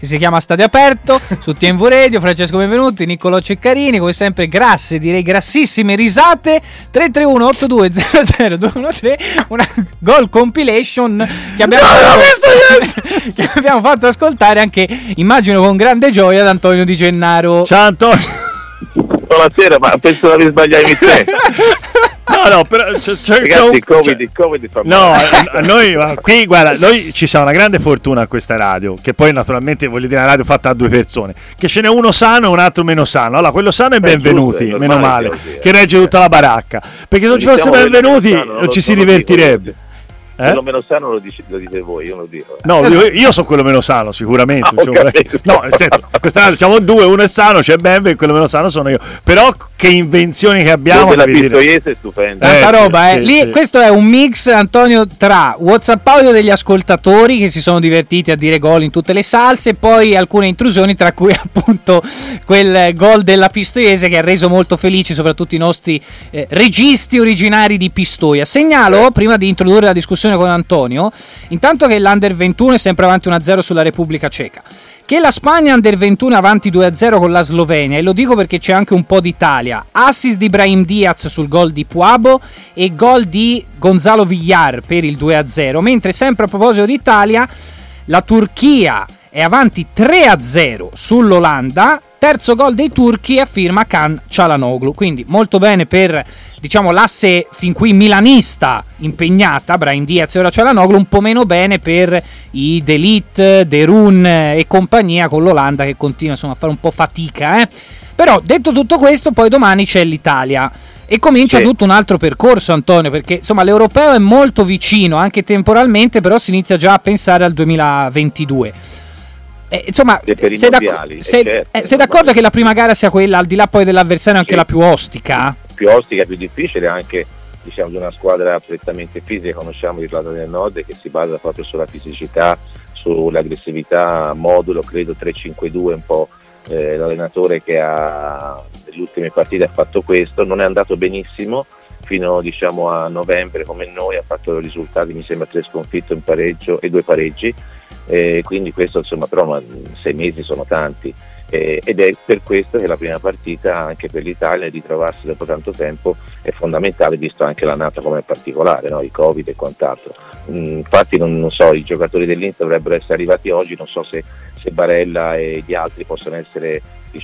che si chiama Stadio Aperto su TNV Radio. Francesco Benvenuti, Niccolò Ceccarini, come sempre grasse, direi grassissime risate. 331 8200 213, una goal compilation che abbiamo fatto ascoltare anche, immagino con grande gioia, ad Antonio Di Gennaro. Ciao Antonio. Buonasera, ma penso di aver sbagliato i tre. No, però ragazzi, Covid fa male. Noi qui, guarda, noi ci siamo una grande fortuna a questa radio, che poi naturalmente voglio dire una radio fatta da due persone, che ce n'è uno sano e un altro meno sano. Allora, quello sano è Benvenuti, giusto, è meno male, così, che regge tutta la baracca, perché se non ci fosse Benvenuti non ci si divertirebbe. Quello meno sano lo dite voi, io non lo dico. No, io sono quello meno sano, sicuramente. No, questa radio diciamo due, uno è sano, c'è Benve, e quello meno sano sono io. Però che invenzioni che abbiamo, la Pistoiese è stupenda. Tanta roba, sì, lì, sì. Questo è un mix, Antonio, tra WhatsApp audio degli ascoltatori che si sono divertiti a dire gol in tutte le salse, e poi alcune intrusioni, tra cui appunto quel gol della Pistoiese che ha reso molto felici soprattutto i nostri registi originari di Pistoia. Segnalo, prima di introdurre la discussione con Antonio, intanto che l'Under 21 è sempre avanti 1-0 sulla Repubblica Ceca, che la Spagna Under 21 è avanti 2-0 con la Slovenia, e lo dico perché c'è anche un po' d'Italia. Assist di Brahim Diaz sul gol di Puabo e gol di Gonzalo Villar per il 2-0, mentre sempre a proposito d'Italia la Turchia è avanti 3-0 sull'Olanda, terzo gol dei turchi a firma Kan Çalhanoğlu, quindi molto bene per, diciamo, l'asse fin qui milanista impegnata, Brahim Diaz e ora Çalhanoğlu, un po' meno bene per i De Ligt, De Roon e compagnia con l'Olanda che continua insomma a fare un po' fatica, Però detto tutto questo, poi domani c'è l'Italia e comincia tutto un altro percorso, Antonio, perché insomma l'europeo è molto vicino anche temporalmente, però si inizia già a pensare al 2022. Insomma, sei d'accordo che la prima gara sia quella, al di là poi dell'avversario, anche la più ostica? Più ostica, più difficile, anche diciamo di una squadra prettamente fisica. Conosciamo l'Irlanda del Nord, che si basa proprio sulla fisicità, sull'aggressività, modulo credo 3-5-2, un po' l'allenatore che nelle ultime partite ha fatto questo. Non è andato benissimo fino diciamo a novembre come noi, ha fatto risultati, mi sembra 3 sconfitte, un pareggio e 2 pareggi, quindi questo insomma, però 6 mesi sono tanti, ed è per questo che la prima partita anche per l'Italia, di trovarsi dopo tanto tempo, è fondamentale, visto anche l'annata come particolare, no? I Covid e quant'altro. Infatti non so, i giocatori dell'Inter dovrebbero essere arrivati oggi, non so se Barella e gli altri possono essere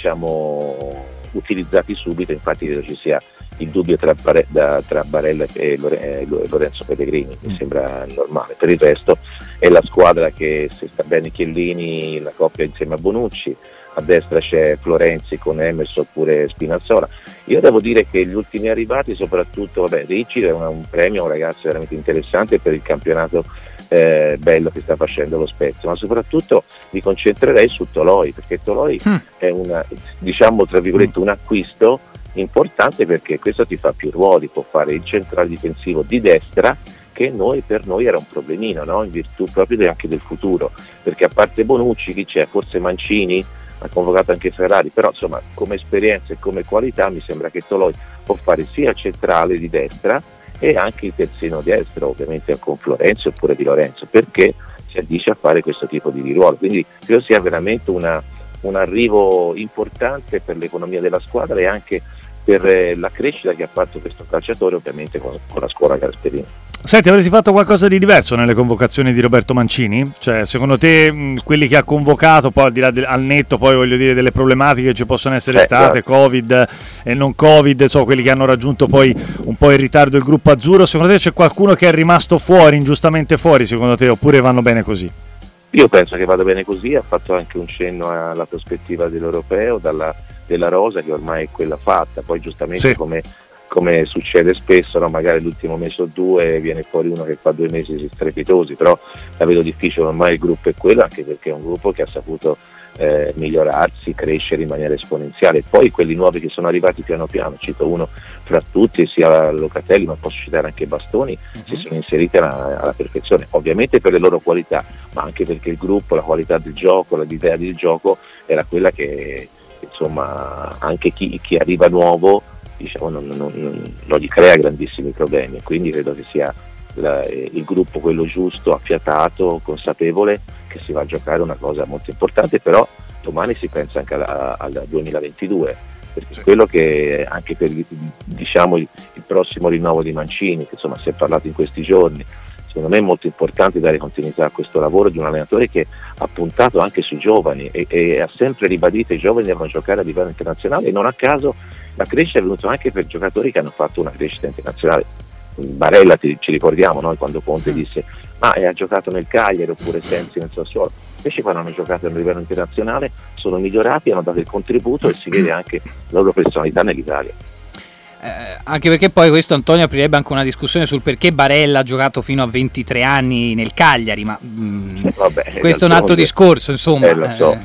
diciamo utilizzati subito. Infatti credo ci sia il dubbio tra Barella e Lorenzo Pellegrini, mi sembra normale. Per il resto è la squadra che, se sta bene Chiellini, la coppia insieme a Bonucci, a destra c'è Florenzi con Emerson oppure Spinazzola. Io devo dire che gli ultimi arrivati, soprattutto Ricci, è un premio, un ragazzo veramente interessante per il campionato bello che sta facendo lo Spezia, ma soprattutto mi concentrerei su Toloi, perché Toloi è diciamo tra virgolette un acquisto importante, perché questo ti fa più ruoli, può fare il centrale difensivo di destra, che per noi era un problemino, no? In virtù proprio anche del futuro, perché a parte Bonucci chi c'è? Forse Mancini, ha convocato anche Ferrari, però insomma come esperienza e come qualità mi sembra che Toloi può fare sia il centrale di destra e anche il terzino destro, ovviamente con Florenzi oppure Di Lorenzo, perché si addice a fare questo tipo di ruolo. Quindi credo sia veramente un arrivo importante per l'economia della squadra e anche per la crescita che ha fatto questo calciatore, ovviamente con la scuola Gasperini. Senti, avresti fatto qualcosa di diverso nelle convocazioni di Roberto Mancini? Cioè, secondo te quelli che ha convocato, poi al di là al netto, poi voglio dire, delle problematiche che ci possono essere state, certo. Covid e non Covid, quelli che hanno raggiunto poi un po' in ritardo il gruppo azzurro, secondo te c'è qualcuno che è rimasto fuori, ingiustamente fuori, secondo te, oppure vanno bene così? Io penso che vada bene così. Ha fatto anche un cenno alla prospettiva dell'europeo, della rosa, che ormai è quella fatta, poi giustamente sì. Come succede spesso, no? Magari l'ultimo mese o 2 viene fuori uno che fa 2 mesi strepitosi, però la vedo difficile. Ormai il gruppo è quello, anche perché è un gruppo che ha saputo migliorarsi, crescere in maniera esponenziale. Poi quelli nuovi che sono arrivati piano piano, cito uno fra tutti, sia Locatelli, ma posso citare anche Bastoni, si sono inseriti alla perfezione, ovviamente per le loro qualità, ma anche perché il gruppo, la qualità del gioco, l'idea del gioco era quella che insomma anche chi arriva nuovo, diciamo, non gli crea grandissimi problemi, quindi credo che sia il gruppo quello giusto, affiatato, consapevole, che si va a giocare una cosa molto importante, però domani si pensa anche al 2022, perché quello che anche per diciamo il prossimo rinnovo di Mancini, che insomma si è parlato in questi giorni, secondo me è molto importante dare continuità a questo lavoro di un allenatore che ha puntato anche sui giovani e ha sempre ribadito i giovani devono giocare a livello internazionale, e non a caso la crescita è venuta anche per giocatori che hanno fatto una crescita internazionale. Barella ci ricordiamo noi quando Conte disse ma ha giocato nel Cagliari, oppure Sensi nel Sassuolo, invece quando hanno giocato a livello internazionale sono migliorati, hanno dato il contributo e si vede anche la loro personalità nell'Italia. Anche perché poi questo, Antonio, aprirebbe anche una discussione sul perché Barella ha giocato fino a 23 anni nel Cagliari, ma vabbè, questo è un altro discorso, insomma.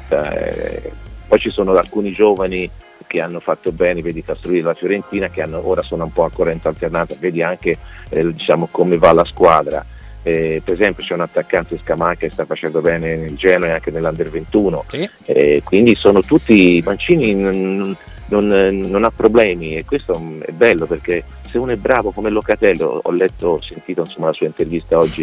Poi ci sono alcuni giovani che hanno fatto bene, vedi Castrovilli della Fiorentina, che ora sono un po' a corrente alternata, vedi anche diciamo come va la squadra. Per esempio c'è un attaccante, Scamacca, che sta facendo bene nel Genoa e anche nell'Under 21, sì. Quindi sono tutti, Mancini non ha problemi, e questo è bello, perché se uno è bravo come Locatello, ho sentito insomma la sua intervista oggi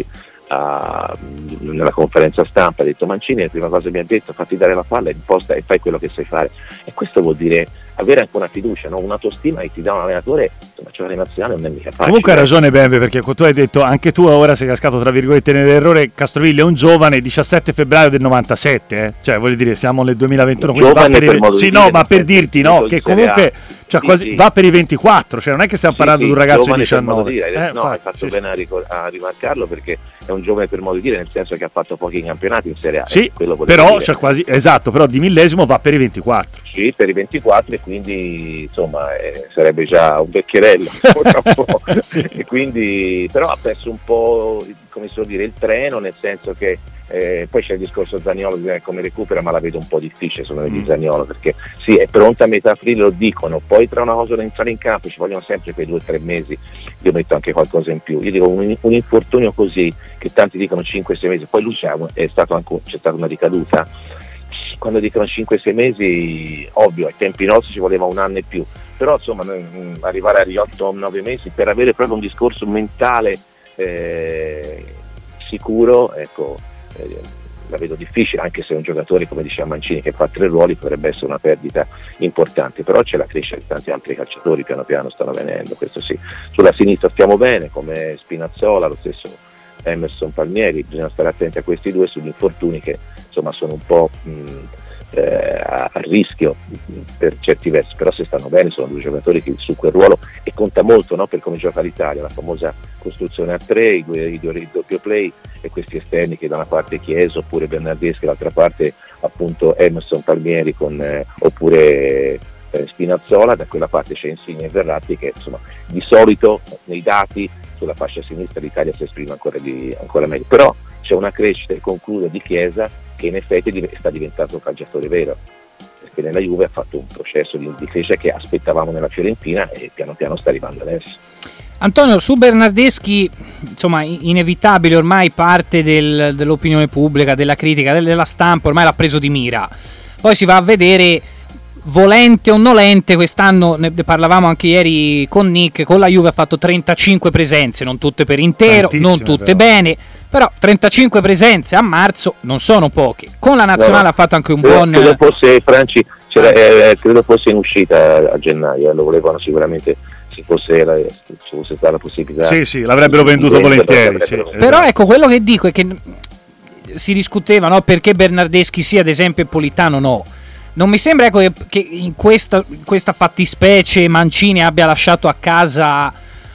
nella conferenza stampa, ha detto Mancini la prima cosa che mi ha detto: fatti dare la palla, imposta e fai quello che sai fare, e questo vuol dire avere anche una fiducia, no? Un'autostima che ti dà un allenatore, insomma, giocare in nazionale non è mica facile. Comunque hai ragione Bembe, perché tu hai detto, anche tu ora sei cascato tra virgolette nell'errore, Castrovilli è un giovane, 17 febbraio del 97, cioè voglio dire siamo nel 2021, quindi va per dirti no, che comunque cioè, quasi, va per i 24, cioè non è che stiamo parlando di un ragazzo di 19. Hai fatto bene a rimarcarlo, perché è un giovane per modo di dire, nel senso che ha fatto pochi campionati in Serie A. Sì, però cioè, quasi esatto, però di millesimo va per i 24. Sì, per i 24, e quindi insomma sarebbe già un vecchierello sì. E quindi però ha perso un po', come si può dire, il treno, nel senso che poi c'è il discorso Zaniolo, come recupera, ma la vedo un po' difficile secondo me di Zaniolo, perché sì, è pronta a metà aprile, lo dicono, poi tra una cosa da entrare in campo ci vogliono sempre quei 2 o 3 mesi, io metto anche qualcosa in più, io dico un infortunio così, che tanti dicono 5-6 mesi, poi lui c'è stata una ricaduta, quando dicono 5-6 mesi, ovvio, ai tempi nostri ci voleva un anno e più, però insomma arrivare agli 8-9 mesi per avere proprio un discorso mentale sicuro, ecco, la vedo difficile, anche se un giocatore come diceva Mancini che fa 3 ruoli potrebbe essere una perdita importante, però c'è la crescita di tanti altri calciatori, piano piano stanno venendo, questo sì. Sulla sinistra stiamo bene, come Spinazzola, lo stesso Emerson Palmieri, bisogna stare attenti a questi due sugli infortuni che insomma sono un po' a rischio per certi versi, però se stanno bene sono 2 giocatori che su quel ruolo, e conta molto, no, per come gioca l'Italia, la famosa costruzione a 3, il doppio play, e questi esterni che da una parte Chiesa oppure Bernardeschi, dall'altra parte appunto Emerson Palmieri oppure Spinazzola, da quella parte c'è Insigne e Verratti, che insomma di solito nei dati sulla fascia sinistra l'Italia si esprime ancora meglio, però c'è una crescita, e concludo, di Chiesa, che in effetti sta diventando un calciatore vero, perché nella Juve ha fatto un processo di crescita che aspettavamo nella Fiorentina e piano piano sta arrivando adesso. Antonio, su Bernardeschi, insomma, inevitabile ormai parte dell'opinione pubblica, della critica, della stampa, ormai l'ha preso di mira, poi si va a vedere, volente o nolente, quest'anno ne parlavamo anche ieri con Nick, con la Juve ha fatto 35 presenze, non tutte per intero, non tutte bene, però 35 presenze a marzo non sono poche. Con la nazionale ha fatto anche un buon... Credo fosse, Franci, credo fosse in uscita a gennaio, lo volevano sicuramente, se fosse stata la possibilità. Sì, l'avrebbero venduto volentieri. Però ecco, quello che dico è che si discuteva, no, perché Bernardeschi sì, ad esempio, e Politano no. Non mi sembra, ecco, che in questa fattispecie Mancini abbia lasciato a casa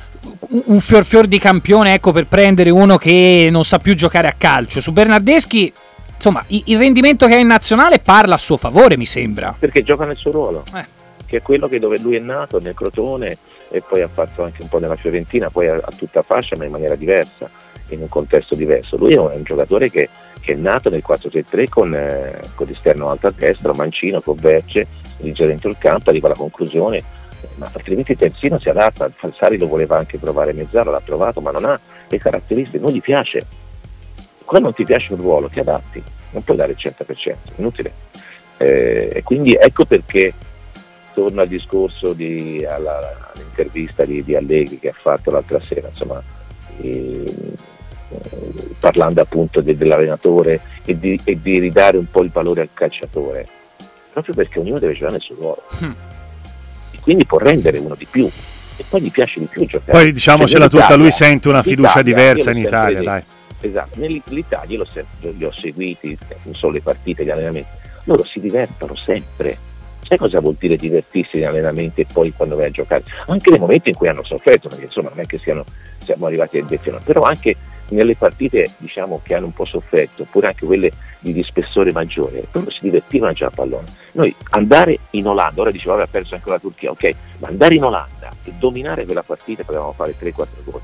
un fior di campione, ecco, per prendere uno che non sa più giocare a calcio. Su Bernardeschi, insomma, il rendimento che ha in nazionale parla a suo favore, mi sembra. Perché gioca nel suo ruolo, che è quello dove lui è nato, nel Crotone, e poi ha fatto anche un po' nella Fiorentina, poi a tutta fascia, ma in maniera diversa, in un contesto diverso. Lui è un giocatore che è nato nel 4-3-3 con l'esterno alto a destra, Mancino con Verge, dirige dentro il campo, arriva alla conclusione, ma altrimenti il terzino si adatta. Falsari lo voleva anche provare Mezzala, l'ha provato, ma non ha le caratteristiche, non gli piace. Quando non ti piace un ruolo ti adatti, non puoi dare il 100%, inutile. E quindi ecco perché torno al discorso all'intervista di Allegri che ha fatto l'altra sera, insomma, parlando appunto dell'allenatore e di ridare un po' il valore al calciatore, proprio perché ognuno deve giocare nel suo ruolo e quindi può rendere uno di più e poi gli piace di più giocare. Poi diciamocela tutta, lui sente una fiducia diversa in Italia, dai. Esatto, nell'Italia li ho seguiti, non solo le partite, gli allenamenti, loro si divertono sempre. Sai cosa vuol dire divertirsi in allenamenti e poi quando vai a giocare? Anche nei momenti in cui hanno sofferto, perché insomma non è che siamo arrivati a dezione, però anche nelle partite diciamo che hanno un po' sofferto, oppure anche quelle di spessore maggiore, loro si divertivano già a pallone. Noi andare in Olanda, ora diceva ha perso anche la Turchia, ok, ma andare in Olanda e dominare quella partita, potevamo fare 3-4 gol,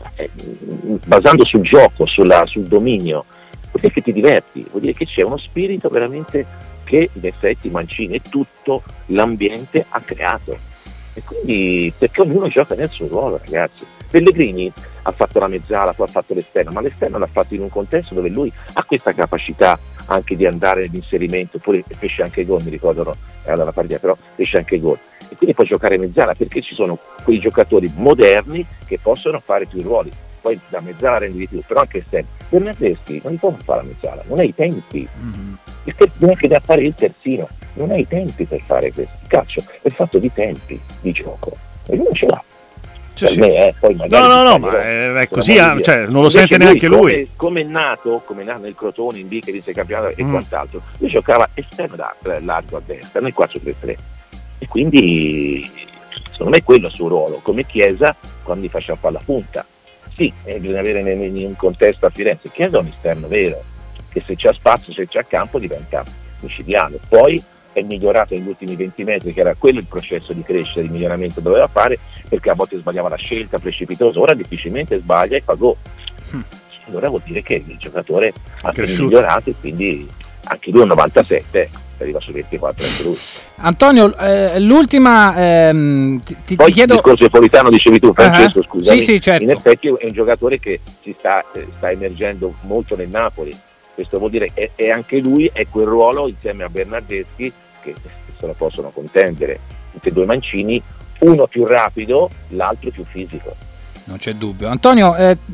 basando sul gioco, sul dominio, vuol dire che ti diverti, vuol dire che c'è uno spirito veramente che in effetti Mancini e tutto l'ambiente ha creato, e quindi perché ognuno gioca nel suo ruolo, ragazzi. Pellegrini ha fatto la mezzala, poi ha fatto l'esterno, ma l'esterno l'ha fatto in un contesto dove lui ha questa capacità anche di andare nell'inserimento, oppure fece anche gol, mi ricordo alla partita, però fece anche gol, e quindi può giocare mezzala perché ci sono quei giocatori moderni che possono fare più ruoli. Poi da mezzala rendi di più, però anche esterno. Bernardeschi non può fare la mezzala, non hai i tempi, perché non è che deve fare il terzino, non hai i tempi per fare questo. Il calcio è fatto di tempi di gioco e lui non ce l'ha. Per me, poi no, ma è così, cioè, non lo sente neanche lui. Come è nato nel Crotone, in B che vinse il campionato e quant'altro, lui giocava esterno largo a destra nel 4-3-3, e quindi secondo me quello è il suo ruolo, come Chiesa quando gli faceva fare la punta. Sì, bisogna avere in un contesto a Firenze, Chiesa è un esterno vero, che se c'è spazio, se c'è campo diventa micidiale. Poi è migliorato negli ultimi 20 metri, che era quello il processo di crescita, di miglioramento doveva fare, perché a volte sbagliava la scelta, precipitosa, ora difficilmente sbaglia e fa gol. Allora vuol dire che il giocatore ha migliorato, e quindi anche lui è un 97, arriva su 24 anche lui. Antonio, l'ultima ti chiedo. Il discorso Napolitano dicevi tu, Francesco, scusami. Sì, certo. In effetti è un giocatore che si sta emergendo molto nel Napoli. Questo vuol dire che anche lui è quel ruolo insieme a Bernardeschi che se lo possono contendere. Tutti e due Mancini, uno più rapido, l'altro più fisico. Non c'è dubbio. Antonio,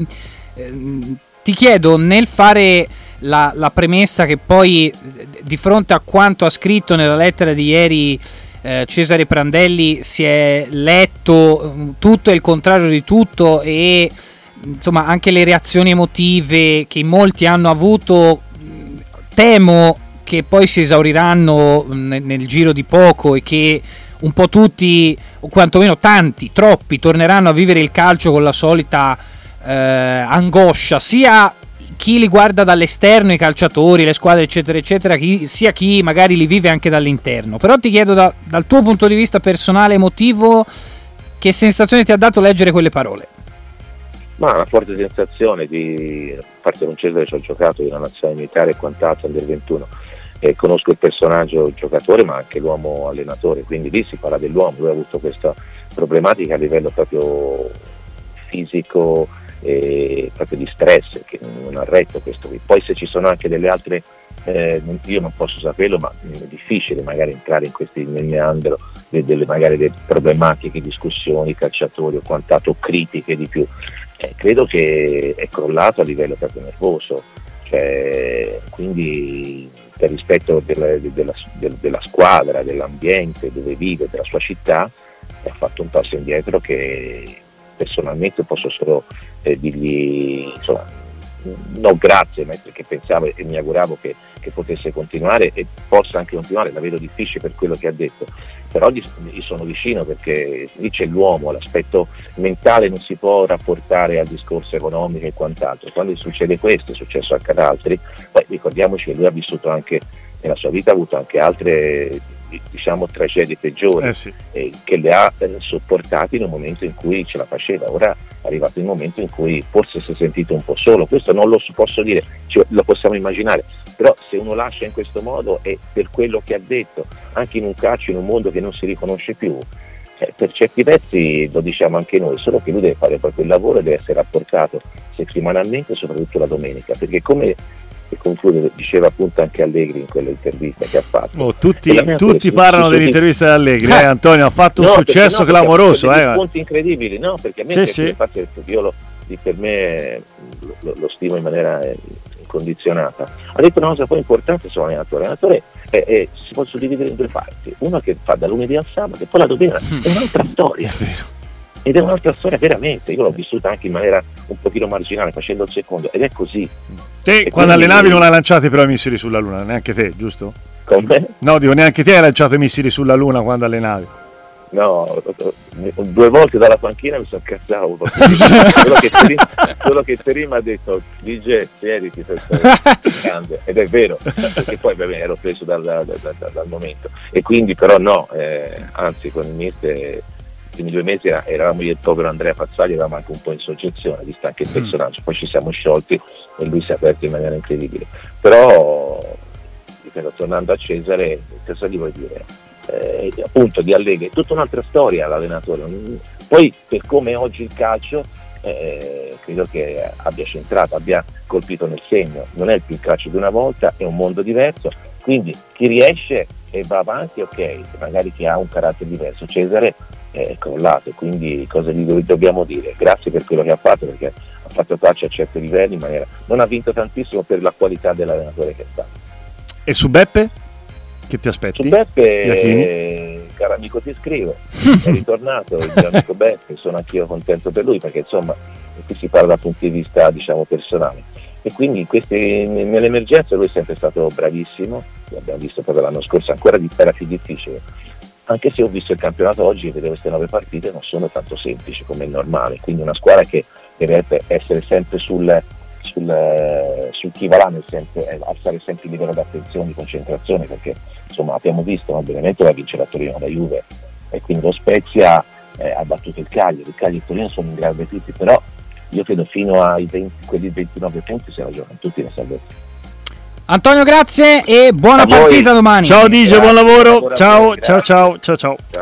ti chiedo, nel fare la premessa che poi di fronte a quanto ha scritto nella lettera di ieri Cesare Prandelli si è letto tutto e il contrario di tutto, e insomma anche le reazioni emotive che molti hanno avuto temo che poi si esauriranno nel giro di poco, e che un po' tutti, o quantomeno tanti, troppi, torneranno a vivere il calcio con la solita angoscia, sia chi li guarda dall'esterno, i calciatori, le squadre eccetera eccetera, sia chi magari li vive anche dall'interno. Però ti chiedo dal tuo punto di vista personale, emotivo, che sensazione ti ha dato leggere quelle parole? Ma una forte sensazione a parte non Cesare, ci ho giocato in una nazionale militare e quant'altro, under 21, e conosco il personaggio, il giocatore, ma anche l'uomo allenatore, quindi lì si parla dell'uomo. Lui ha avuto questa problematica a livello proprio fisico e proprio di stress, che non ha retto questo qui. Poi se ci sono anche delle altre, io non posso saperlo, ma è difficile magari entrare nel meandro delle problematiche, discussioni, calciatori o quant'altro, critiche di più. Credo che è crollato a livello proprio nervoso, quindi per rispetto della squadra, dell'ambiente dove vive, della sua città, ha fatto un passo indietro che personalmente posso solo dirgli, insomma, no grazie, perché pensavo e mi auguravo che potesse continuare e possa anche continuare. La vedo difficile per quello che ha detto, però gli sono vicino, perché lì c'è l'uomo, l'aspetto mentale non si può rapportare al discorso economico e quant'altro. Quando succede questo, è successo anche ad altri, poi ricordiamoci che lui ha vissuto anche nella sua vita, ha avuto anche altre tragedie peggiori, che le ha sopportate in un momento in cui ce la faceva. Ora è arrivato il momento in cui forse si è sentito un po' solo, questo non lo posso dire, lo possiamo immaginare, però se uno lascia in questo modo, e per quello che ha detto, anche in un calcio, in un mondo che non si riconosce più, per certi pezzi lo diciamo anche noi, solo che lui deve fare proprio il lavoro e deve essere rapportato settimanalmente, soprattutto la domenica, perché come conclude, diceva appunto anche Allegri in quell'intervista che ha fatto. Tutti parlano dell'intervista di Allegri, Antonio ha fatto un successo clamoroso. Punti incredibili, no? Perché a me io per me lo stimo in maniera incondizionata. Ha detto una cosa poi importante sull'allenatore. L'allenatore si può suddividere in due parti, uno che fa da lunedì al sabato e poi la domenica è un'altra storia. Ed è un'altra storia veramente, io l'ho vissuta anche in maniera un pochino marginale facendo il secondo, ed è così. Te e quando allenavi non hai lanciato però i missili sulla Luna, neanche te, giusto? Come? No, dico, neanche te hai lanciato i missili sulla Luna quando allenavi. No, 2 volte dalla panchina mi sono incazzato. Solo che Terim ha detto DJ, siediti per grande, ed è vero, perché poi ero preso dal momento, e quindi però no, anzi con il mister i primi 2 mesi eravamo io e il povero Andrea Pazzagli, eravamo anche un po' in soggezione, visto anche il personaggio, poi ci siamo sciolti e lui si è aperto in maniera incredibile. Però tornando a Cesare, cosa gli vuoi dire? Appunto di Allegri, tutta un'altra storia l'allenatore. Poi per come è oggi il calcio, credo che abbia centrato, abbia colpito nel segno. Non è il più calcio di una volta, è un mondo diverso, quindi chi riesce e va avanti, ok, magari chi ha un carattere diverso. Cesare è crollato, quindi cosa gli dobbiamo dire? Grazie per quello che ha fatto, perché ha fatto calcio a certi livelli in maniera, non ha vinto tantissimo per la qualità dell'allenatore che è stato. E su Beppe? Che ti aspetti? Su Beppe, caro amico, ti scrivo, è ritornato il mio amico Beppe, sono anch'io contento per lui, perché insomma qui si parla dal punto di vista, diciamo, personale, e quindi nell'emergenza lui è sempre stato bravissimo, l'abbiamo visto proprio l'anno scorso, ancora era più difficile, anche se ho visto il campionato oggi e vedevo queste 9 partite, non sono tanto semplici come è normale, quindi una squadra che deve essere sempre sul chi va là, nel senso alzare sempre il livello di attenzione, di concentrazione, perché insomma abbiamo visto, no, Benevento va a vincere la Torino da Juve, e quindi lo Spezia ha battuto il Cagliari e il Torino sono in grave tutti, però io credo fino ai quelli 29 punti si ragionano tutti in salvezza. Antonio, grazie e buona partita domani. Ciao Dice, buon lavoro. Ciao.